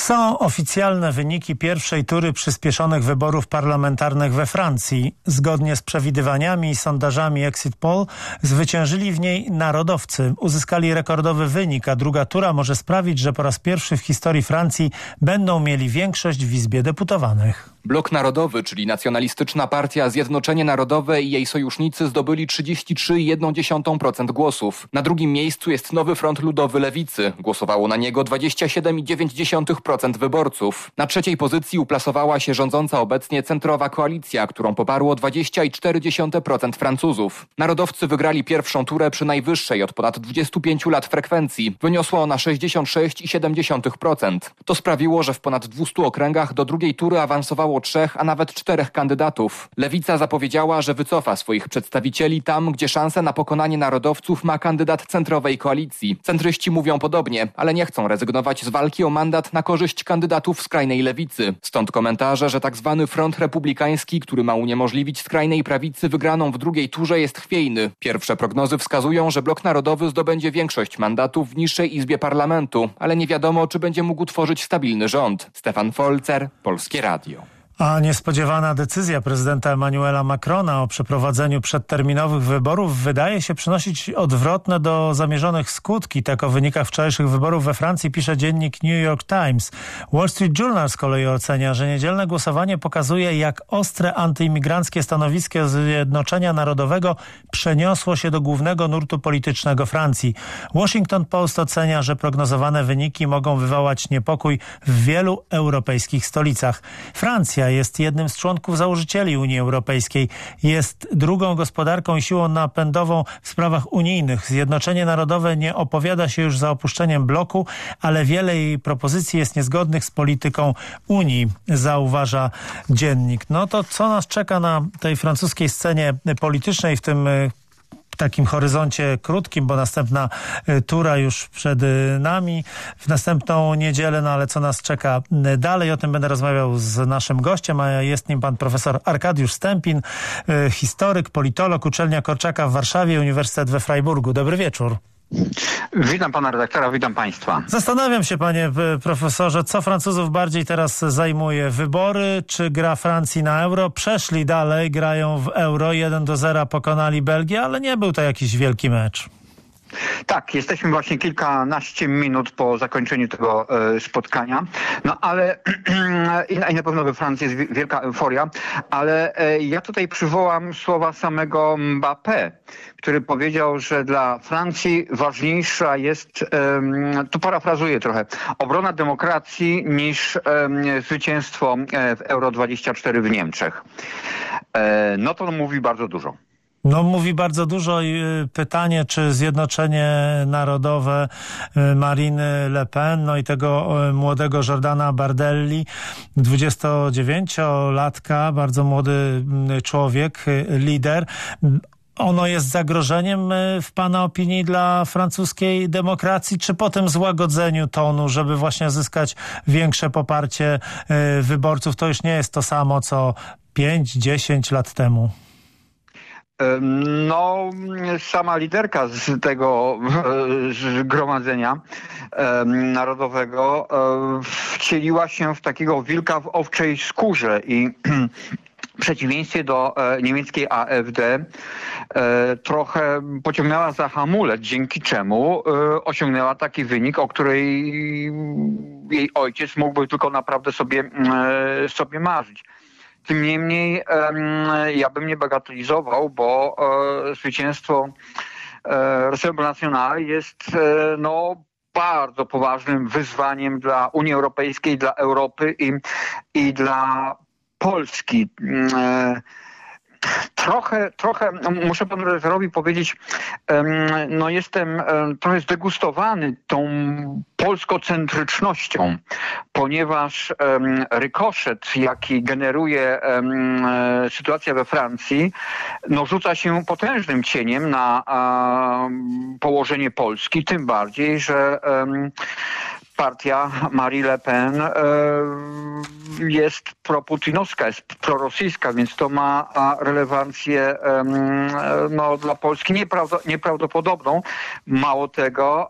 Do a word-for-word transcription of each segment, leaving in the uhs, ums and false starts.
Są oficjalne wyniki pierwszej tury przyspieszonych wyborów parlamentarnych we Francji. Zgodnie z przewidywaniami i sondażami Exit Poll zwyciężyli w niej narodowcy. Uzyskali rekordowy wynik, a druga tura może sprawić, że po raz pierwszy w historii Francji będą mieli większość w Izbie Deputowanych. Blok Narodowy, czyli nacjonalistyczna partia Zjednoczenie Narodowe i jej sojusznicy zdobyli trzydzieści trzy przecinek jeden procent głosów. Na drugim miejscu jest Nowy Front Ludowy Lewicy. Głosowało na niego dwadzieścia siedem przecinek dziewięć procent wyborców. Na trzeciej pozycji uplasowała się rządząca obecnie Centrowa Koalicja, którą poparło dwadzieścia cztery przecinek dziewięć procent Francuzów. Narodowcy wygrali pierwszą turę przy najwyższej od ponad dwudziestu pięciu lat frekwencji. Wyniosła ona sześćdziesiąt sześć przecinek siedem procent. To sprawiło, że w ponad dwustu okręgach do drugiej tury awansowało trzech, a nawet czterech kandydatów. Lewica zapowiedziała, że wycofa swoich przedstawicieli tam, gdzie szanse na pokonanie narodowców ma kandydat Centrowej Koalicji. Centryści mówią podobnie, ale nie chcą rezygnować z walki o mandat na korzyść kandydatów skrajnej lewicy. Stąd komentarze, że tak zwany Front Republikański, który ma uniemożliwić skrajnej prawicy wygraną w drugiej turze, jest chwiejny. Pierwsze prognozy wskazują, że Blok Narodowy zdobędzie większość mandatów w niższej izbie parlamentu, ale nie wiadomo, czy będzie mógł tworzyć stabilny rząd. Stefan Folzer, Polskie Radio. A niespodziewana decyzja prezydenta Emmanuela Macrona o przeprowadzeniu przedterminowych wyborów wydaje się przynosić odwrotne do zamierzonych skutki. Tak o wynikach wczorajszych wyborów we Francji pisze dziennik New York Times. Wall Street Journal z kolei ocenia, że niedzielne głosowanie pokazuje, jak ostre antyimigranckie stanowisko Zjednoczenia Narodowego przeniosło się do głównego nurtu politycznego Francji. Washington Post ocenia, że prognozowane wyniki mogą wywołać niepokój w wielu europejskich stolicach. Francja jest jednym z członków założycieli Unii Europejskiej. Jest drugą gospodarką i siłą napędową w sprawach unijnych. Zjednoczenie Narodowe nie opowiada się już za opuszczeniem bloku, ale wiele jej propozycji jest niezgodnych z polityką Unii, zauważa dziennik. No to co nas czeka na tej francuskiej scenie politycznej w tym w takim horyzoncie krótkim, bo następna tura już przed nami w następną niedzielę, no ale co nas czeka dalej? O tym będę rozmawiał z naszym gościem, a jest nim pan profesor Arkadiusz Stępin, historyk, politolog, Uczelnia Korczaka w Warszawie, Uniwersytet we Freiburgu. Dobry wieczór. Witam pana redaktora, witam państwa. Zastanawiam się, panie profesorze, co Francuzów bardziej teraz zajmuje? Wybory czy gra Francji na euro? Przeszli dalej, grają w euro, jeden do zera pokonali Belgię, ale nie był to jakiś wielki mecz. Tak, jesteśmy właśnie kilkanaście minut po zakończeniu tego e, spotkania, no ale i na, i na pewno we Francji jest wielka euforia, ale e, ja tutaj przywołam słowa samego Mbappé, który powiedział, że dla Francji ważniejsza jest, e, tu parafrazuję trochę, obrona demokracji niż e, zwycięstwo w Euro dwadzieścia cztery w Niemczech. E, no to mówi bardzo dużo. No mówi bardzo dużo i pytanie, czy Zjednoczenie Narodowe Marine Le Pen, no i tego młodego Jordana Bardelli, dwudziestodziewięciolatka, bardzo młody człowiek, lider, ono jest zagrożeniem w pana opinii dla francuskiej demokracji, czy po tym złagodzeniu tonu, żeby właśnie zyskać większe poparcie wyborców, to już nie jest to samo, co pięć dziesięć lat temu? No, sama liderka z tego zgromadzenia narodowego wcieliła się w takiego wilka w owczej skórze i w przeciwieństwie do niemieckiej A F D trochę pociągnęła za hamulec, dzięki czemu osiągnęła taki wynik, o której jej ojciec mógłby tylko naprawdę sobie, sobie marzyć. Tym niemniej ja bym nie bagatelizował, bo e, zwycięstwo e, Rassemblement National jest e, no, bardzo poważnym wyzwaniem dla Unii Europejskiej, dla Europy i, i dla Polski. E, Trochę, trochę, muszę panu redaktorowi powiedzieć, no jestem trochę zdegustowany tą polskocentrycznością, ponieważ rykoszet, jaki generuje sytuacja we Francji, no rzuca się potężnym cieniem na położenie Polski, tym bardziej, że partia Marie Le Pen jest proputinowska, jest prorosyjska, więc to ma relewancję no, dla Polski nieprawdopodobną. Mało tego,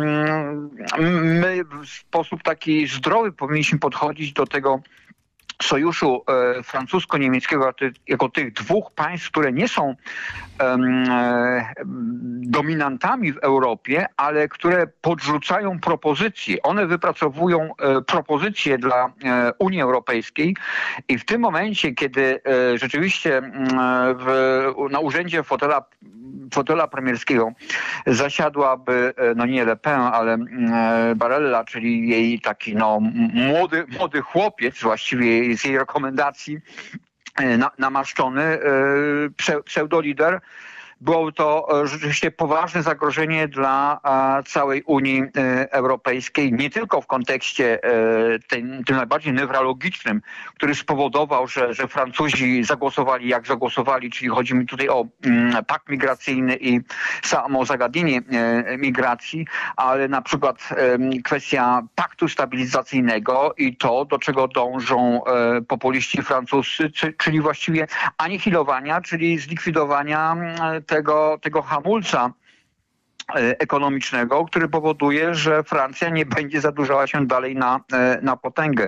my w sposób taki zdrowy powinniśmy podchodzić do tego sojuszu e, francusko-niemieckiego jako tych dwóch państw, które nie są e, dominantami w Europie, ale które podrzucają propozycje. One wypracowują e, propozycje dla e, Unii Europejskiej i w tym momencie, kiedy e, rzeczywiście e, w, na urzędzie fotela fotela premierskiego zasiadłaby, no nie Le Pen, ale Barella, czyli jej taki no młody, młody chłopiec, właściwie z jej rekomendacji na, namaszczony pseudolider, byłoby to rzeczywiście poważne zagrożenie dla całej Unii Europejskiej, nie tylko w kontekście tym, tym najbardziej newralgicznym, który spowodował, że, że Francuzi zagłosowali jak zagłosowali, czyli chodzi mi tutaj o pakt migracyjny i samo zagadnienie migracji, ale na przykład kwestia paktu stabilizacyjnego i to, do czego dążą populiści francuscy, czyli właściwie anihilowania, czyli zlikwidowania tego, tego hamulca ekonomicznego, który powoduje, że Francja nie będzie zadłużała się dalej na, na potęgę.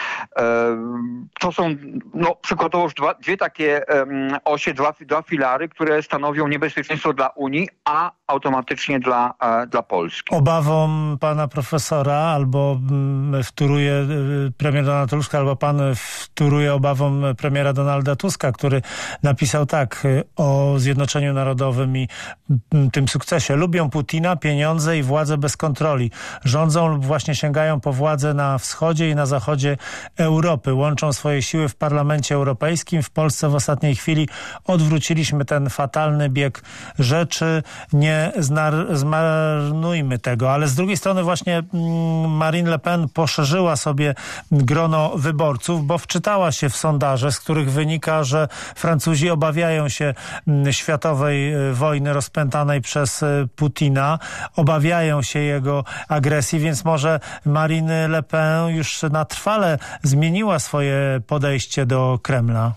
To są no, przykładowo już dwa, dwie takie osie, dwa, dwa filary, które stanowią niebezpieczeństwo dla Unii, a automatycznie dla, dla Polski. Obawą pana profesora albo wtóruje premier Donald Tusk, albo pan wtóruje obawą premiera Donalda Tuska, który napisał tak o Zjednoczeniu Narodowym i tym sukcesie. Lubią Putina, pieniądze i władzę bez kontroli. Rządzą lub właśnie sięgają po władzę na wschodzie i na zachodzie Europy. Łączą swoje siły w Parlamencie Europejskim. W Polsce w ostatniej chwili odwróciliśmy ten fatalny bieg rzeczy. Nie znar- zmarnujmy tego. Ale z drugiej strony właśnie Marine Le Pen poszerzyła sobie grono wyborców, bo wczytała się w sondaże, z których wynika, że Francuzi obawiają się światowej wojny rozpętanej przez Putina, obawiają się jego agresji, więc może Marine Le Pen już na trwale zmieniła swoje podejście do Kremla.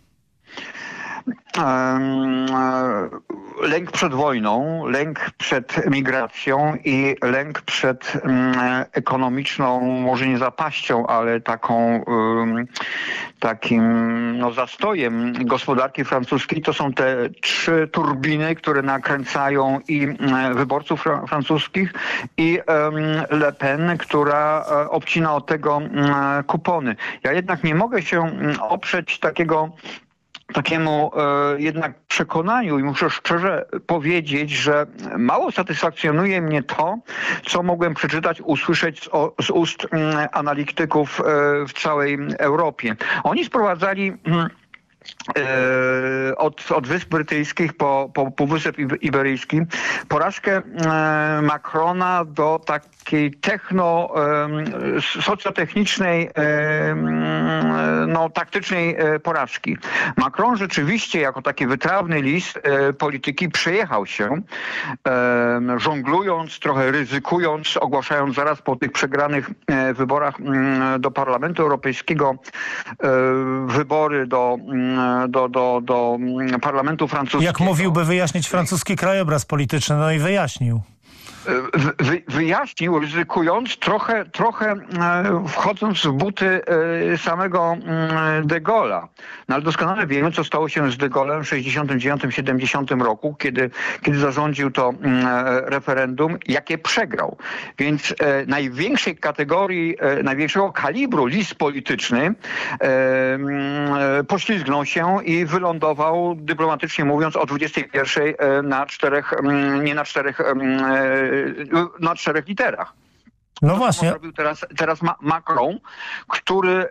Lęk przed wojną, lęk przed migracją i lęk przed um, ekonomiczną, może nie zapaścią, ale taką um, takim no, zastojem gospodarki francuskiej. To są te trzy turbiny, które nakręcają i um, wyborców fra- francuskich i um, Le Pen, która um, obcina od tego um, kupony. Ja jednak nie mogę się um, oprzeć takiego takiemu e, jednak przekonaniu i muszę szczerze powiedzieć, że mało satysfakcjonuje mnie to, co mogłem przeczytać, usłyszeć z, o, z ust m, analityków e, w całej Europie. Oni sprowadzali m, e, od, od Wysp Brytyjskich po, po Półwysep Iberyjski porażkę e, Macrona do takiej techno, e, socjotechnicznej, e, no, taktycznej e, porażki. Macron rzeczywiście jako taki wytrawny lis e, polityki przejechał się, e, żonglując, trochę ryzykując, ogłaszając zaraz po tych przegranych e, wyborach m, do Parlamentu Europejskiego e, wybory do, m, do, do, do Parlamentu Francuskiego. Jak mówił, by wyjaśnić francuski krajobraz polityczny, no i wyjaśnił. Wy, wyjaśnił, ryzykując, trochę, trochę wchodząc w buty samego de Gaulle'a. No ale doskonale wiemy, co stało się z de Gaulle'em w sześćdziesiątym dziewiątym siedemdziesiątym roku, kiedy, kiedy zarządził to referendum, jakie przegrał. Więc e, największej kategorii, e, największego kalibru list polityczny e, e, poślizgnął się i wylądował, dyplomatycznie mówiąc, o dwudziestej pierwszej na czterech, nie na czterech na czterech literach. No właśnie. Robił teraz, teraz Macron, który,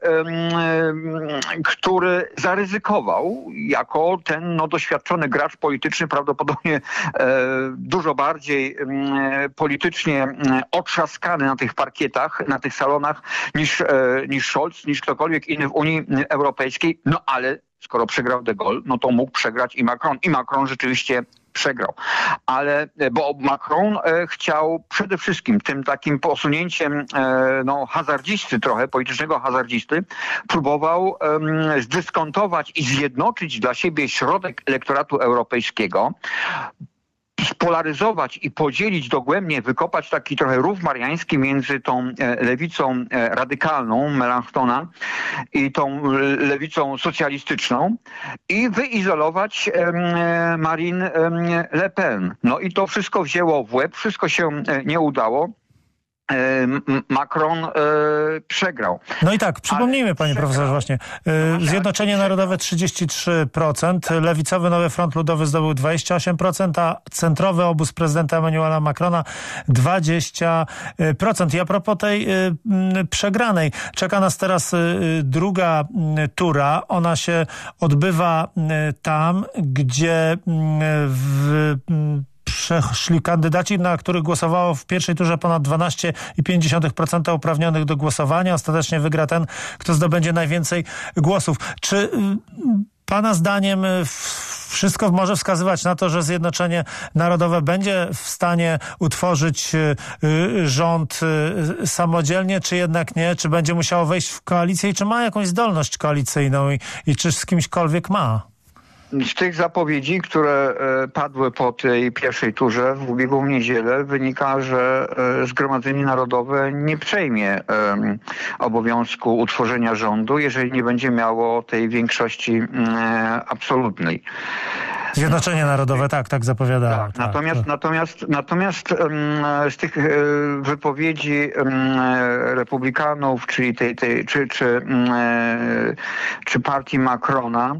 który zaryzykował jako ten no, doświadczony gracz polityczny, prawdopodobnie dużo bardziej politycznie otrzaskany na tych parkietach, na tych salonach niż, niż Scholz, niż ktokolwiek inny w Unii Europejskiej. No ale skoro przegrał de Gaulle, no to mógł przegrać i Macron. I Macron rzeczywiście przegrał. Ale, bo Macron e, chciał przede wszystkim tym takim posunięciem e, no, hazardzisty trochę, politycznego hazardzisty, próbował e, zdyskontować i zjednoczyć dla siebie środek elektoratu europejskiego, spolaryzować i podzielić dogłębnie, wykopać taki trochę rów mariański między tą lewicą radykalną Melanchtona i tą lewicą socjalistyczną i wyizolować Marine Le Pen. No i to wszystko wzięło w łeb, wszystko się nie udało. Macron e, przegrał. No i tak, przypomnijmy, panie przegrał. profesorze, właśnie. E, Zjednoczenie Narodowe trzydzieści trzy procent, lewicowy Nowy Front Ludowy zdobył dwadzieścia osiem procent, a centrowy obóz prezydenta Emmanuela Macrona dwadzieścia procent. I a propos tej y, y, przegranej, czeka nas teraz y, druga y, tura. Ona się odbywa y, tam, gdzie y, w y, przeszli kandydaci, na których głosowało w pierwszej turze ponad dwanaście przecinek pięć procent uprawnionych do głosowania. Ostatecznie wygra ten, kto zdobędzie najwięcej głosów. Czy y, pana zdaniem wszystko może wskazywać na to, że Zjednoczenie Narodowe będzie w stanie utworzyć rząd samodzielnie, czy jednak nie? Czy będzie musiało wejść w koalicję i czy ma jakąś zdolność koalicyjną i, i czy z kimśkolwiek ma? Z tych zapowiedzi, które padły po tej pierwszej turze w ubiegłą niedzielę, wynika, że Zgromadzenie Narodowe nie przejmie obowiązku utworzenia rządu, jeżeli nie będzie miało tej większości absolutnej. Zjednoczenie Narodowe, tak, tak zapowiadało. Tak, tak, natomiast, tak. natomiast, natomiast um, z tych um, wypowiedzi um, republikanów, czyli tej, tej, czy, czy, um, czy partii Macrona,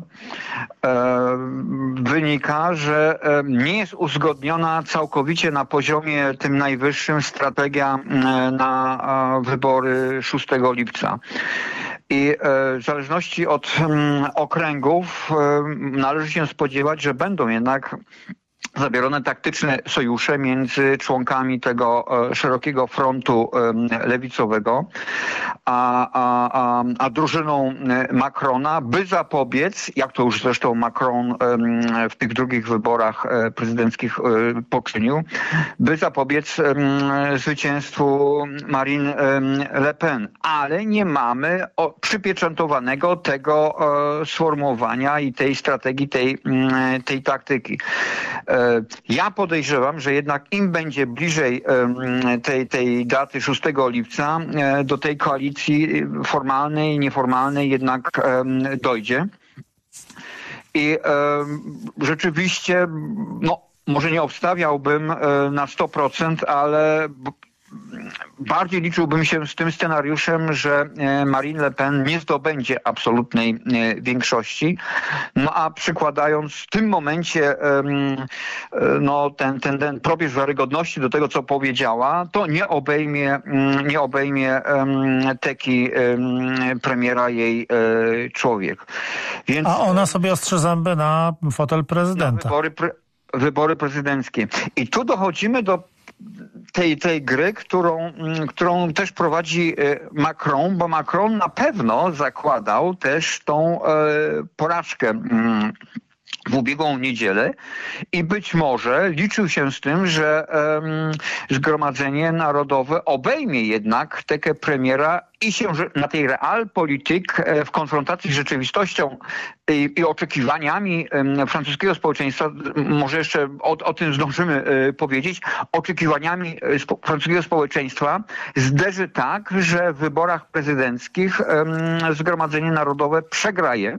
um, wynika, że um, nie jest uzgodniona całkowicie na poziomie tym najwyższym strategia um, na um, wybory szóstego lipca. I e, w zależności od um, okręgów e, należy się spodziewać, że będą jednak zawierone taktyczne sojusze między członkami tego e, szerokiego frontu e, lewicowego, a, a, a, a drużyną Macrona, by zapobiec, jak to już zresztą Macron e, w tych drugich wyborach e, prezydenckich e, poczynił, by zapobiec e, zwycięstwu Marine e, Le Pen. Ale nie mamy o, przypieczętowanego tego e, sformułowania i tej strategii, tej, e, tej taktyki. E, Ja podejrzewam, że jednak im będzie bliżej tej, tej daty szóstego lipca, do tej koalicji formalnej, nieformalnej jednak dojdzie. I rzeczywiście, no, może nie obstawiałbym na sto procent, ale bardziej liczyłbym się z tym scenariuszem, że Marine Le Pen nie zdobędzie absolutnej większości. No a przykładając w tym momencie no, ten, ten, ten probierz wiarygodności do tego, co powiedziała, to nie obejmie, nie obejmie teki premiera jej człowiek. Więc a ona sobie ostrzy zęby na fotel prezydenta. Na wybory, pre, wybory prezydenckie. I tu dochodzimy do tej, tej gry, którą, którą też prowadzi Macron, bo Macron na pewno zakładał też tą e, porażkę m, w ubiegłą niedzielę i być może liczył się z tym, że um, Zgromadzenie Narodowe obejmie jednak tekę premiera i się na tej realpolitik w konfrontacji z rzeczywistością i, i oczekiwaniami um, francuskiego społeczeństwa, może jeszcze o, o tym zdążymy y, powiedzieć, oczekiwaniami spo, francuskiego społeczeństwa zderzy tak, że w wyborach prezydenckich um, Zgromadzenie Narodowe przegraje.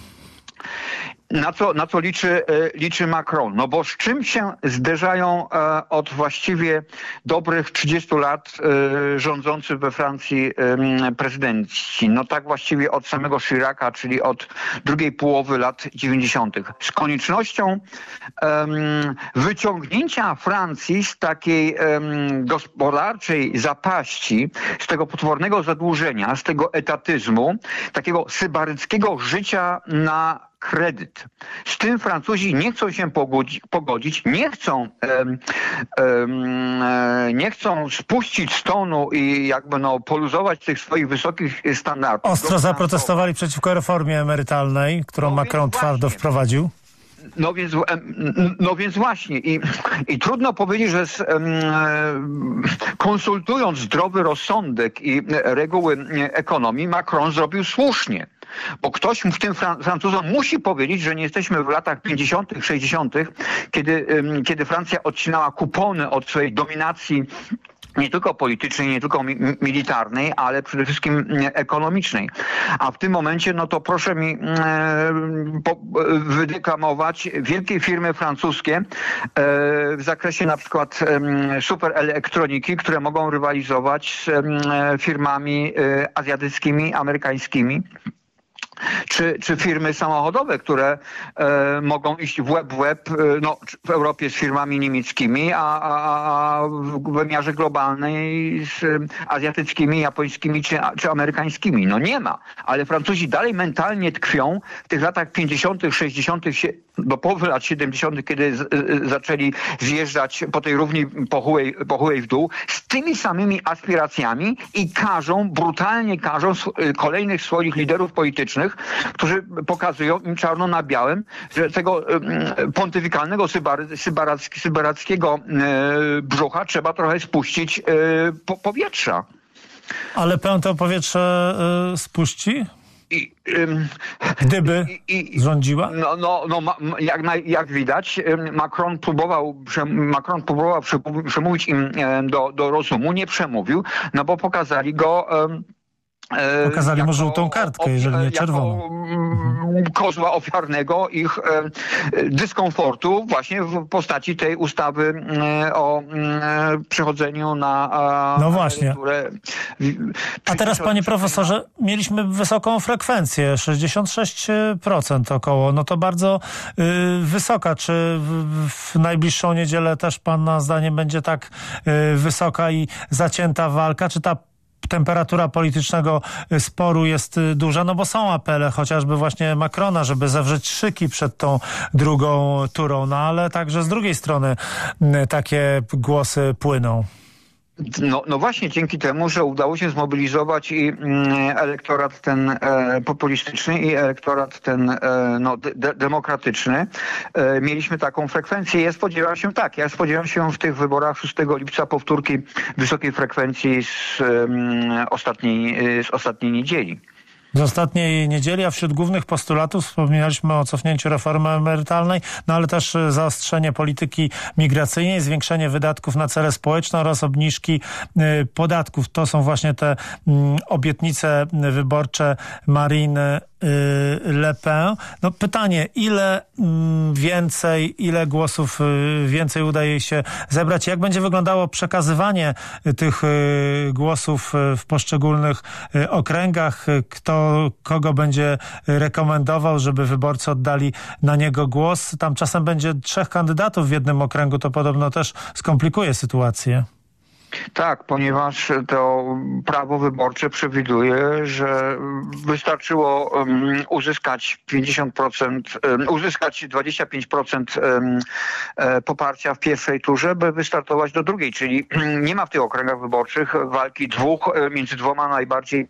Na co, na co liczy, liczy Macron? No bo z czym się zderzają e, od właściwie dobrych trzydziestu lat e, rządzący we Francji e, prezydenci? No tak właściwie od samego Chiraca, czyli od drugiej połowy lat dziewięćdziesiątych. Z koniecznością e, wyciągnięcia Francji z takiej e, gospodarczej zapaści, z tego potwornego zadłużenia, z tego etatyzmu, takiego sybaryckiego życia na kredyt. Z tym Francuzi nie chcą się pogodzić, pogodzić nie chcą um, um, nie chcą spuścić z tonu i jakby no poluzować tych swoich wysokich standardów. Ostro zaprotestowali przeciwko reformie emerytalnej, którą no Macron twardo wprowadził. No więc, no więc właśnie i, i trudno powiedzieć, że z, konsultując zdrowy rozsądek i reguły ekonomii, Macron zrobił słusznie. Bo ktoś w tym Francuzom musi powiedzieć, że nie jesteśmy w latach pięćdziesiątych, sześćdziesiątych, kiedy, kiedy Francja odcinała kupony od swojej dominacji nie tylko politycznej, nie tylko mi militarnej, ale przede wszystkim ekonomicznej. A w tym momencie, no to proszę mi e, po, wydeklamować wielkie firmy francuskie e, w zakresie na przykład e, superelektroniki, które mogą rywalizować z e, firmami e, azjatyckimi, amerykańskimi. Czy, czy firmy samochodowe, które e, mogą iść w łeb w łeb, e, no, w Europie z firmami niemieckimi, a, a, a w wymiarze globalnej z e, azjatyckimi, japońskimi czy, czy amerykańskimi. No nie ma, ale Francuzi dalej mentalnie tkwią w tych latach pięćdziesiątych, sześćdziesiątych do połowy lat siedemdziesiątych, kiedy z, e, zaczęli zjeżdżać po tej równi pochyłej, pochyłej w dół, z tymi samymi aspiracjami i każą, brutalnie każą e, kolejnych swoich liderów politycznych, którzy pokazują im czarno na białym, że tego pontyfikalnego sybarackiego brzucha trzeba trochę spuścić po powietrza. Ale pełne to powietrze spuści? I, ym, Gdyby i, i, rządziła? No, no, no jak, jak widać, Macron próbował, Macron próbował przemówić im do, do rozumu, nie przemówił, no bo pokazali go... Um, Pokazali jako, mu żółtą kartkę, jeżeli nie czerwoną. Kozła ofiarnego ich e, dyskomfortu właśnie w postaci tej ustawy e, o e, przechodzeniu na e, No właśnie. emeryturę. A teraz, panie profesorze, mieliśmy wysoką frekwencję, sześćdziesiąt sześć procent około. No to bardzo y, wysoka. Czy w, w najbliższą niedzielę też pana zdaniem będzie tak y, wysoka i zacięta walka? Czy ta temperatura politycznego sporu jest duża, no bo są apele chociażby właśnie Macrona, żeby zawrzeć szyki przed tą drugą turą, no ale także z drugiej strony takie głosy płyną. No, no właśnie dzięki temu, że udało się zmobilizować i mm, elektorat ten e, populistyczny i elektorat ten e, no, de, demokratyczny, e, mieliśmy taką frekwencję. Ja spodziewam się tak, ja spodziewam się w tych wyborach szóstego lipca powtórki wysokiej frekwencji z, e, ostatniej, z ostatniej niedzieli. Z ostatniej niedzieli, a wśród głównych postulatów wspominaliśmy o cofnięciu reformy emerytalnej, no ale też zaostrzenie polityki migracyjnej, zwiększenie wydatków na cele społeczne oraz obniżki y, podatków. To są właśnie te y, obietnice wyborcze Marine Le Pen. No pytanie, ile więcej, ile głosów więcej udaje jej się zebrać? Jak będzie wyglądało przekazywanie tych głosów w poszczególnych okręgach? Kto, kogo będzie rekomendował, żeby wyborcy oddali na niego głos? Tam czasem będzie trzech kandydatów w jednym okręgu, to podobno też skomplikuje sytuację. Tak, ponieważ to prawo wyborcze przewiduje, że wystarczyło um, uzyskać pięćdziesiąt procent, um, uzyskać dwadzieścia pięć procent um, e, poparcia w pierwszej turze, by wystartować do drugiej, czyli um, nie ma w tych okręgach wyborczych walki dwóch e, między dwoma najbardziej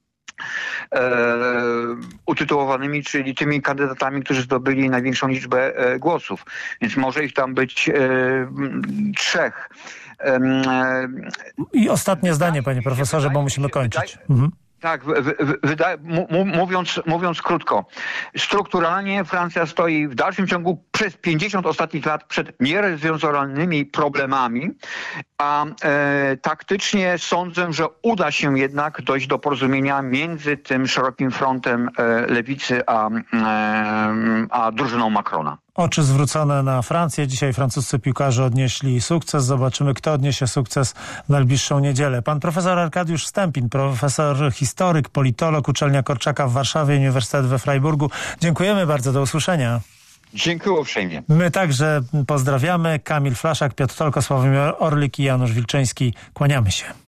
E, utytułowanymi, czyli tymi kandydatami, którzy zdobyli największą liczbę e, głosów. Więc może ich tam być e, trzech. E, I ostatnie zdanie, panie profesorze, bo musimy kończyć. Mhm. Tak, wydaje, mówiąc, mówiąc krótko, strukturalnie Francja stoi w dalszym ciągu przez pięćdziesiąt ostatnich lat przed nierozwiązalnymi problemami, a e, taktycznie sądzę, że uda się jednak dojść do porozumienia między tym szerokim frontem e, lewicy a, e, a drużyną Macrona. Oczy zwrócone na Francję. Dzisiaj francuscy piłkarze odnieśli sukces. Zobaczymy, kto odniesie sukces w najbliższą niedzielę. Pan profesor Arkadiusz Stępiń, profesor historyk, politolog, Uczelnia Korczaka w Warszawie, Uniwersytet we Freiburgu. Dziękujemy bardzo. Do usłyszenia. Dziękuję uprzejmie. My także pozdrawiamy. Kamil Flaszak, Piotr Tolko, Sławomir Orlik i Janusz Wilczyński. Kłaniamy się.